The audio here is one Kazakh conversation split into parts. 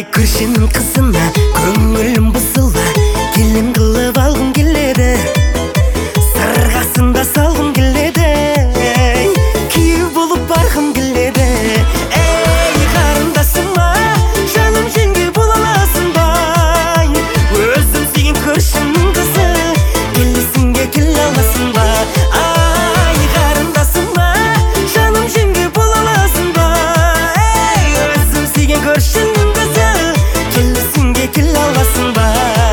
Көршінің қызына көңілім бұзылды, келін қылып алғым келеді, сырғасында салғым келеді, күйеу болып барғым келеді. Ей қарындасыма, жаным жеңге бола аласың ба? Өзім сүйген көршінің қызы, келісімге келе аласың ба? Ай қарындасыма, жаным жеңге бола аласың ба? Өзім сүйген көршінің қызы, келісімге келе аласың ба?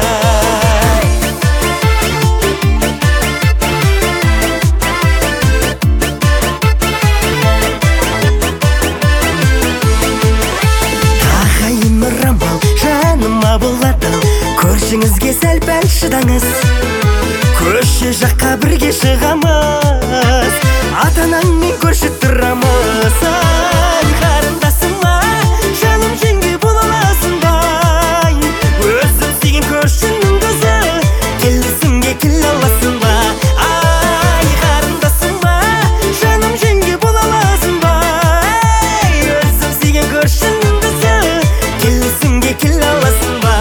Ағайын орамал жаныма болады, көршіңізге сәл-пәл шыдаңыз, көше жаққа бірге шығамыз, ата-анаңмен көрші тұрамыз. Ай қарындасыма, жаным жеңге бола аласың ба? Өзім сүйген көршінің қызы, келісімге келе аласың ба? Ай қарындасыма, жаным жеңге бола аласың ба? Өзім сүйген көршінің қызы, келісімге келе аласың ба?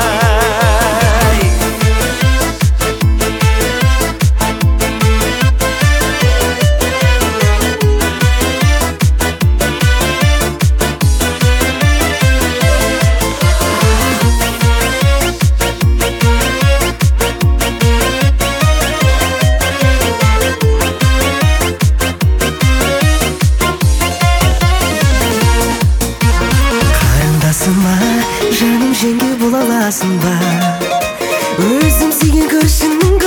Қарындасыма, жаным жеңге бола аласың ба? Өзім сүйген көршінің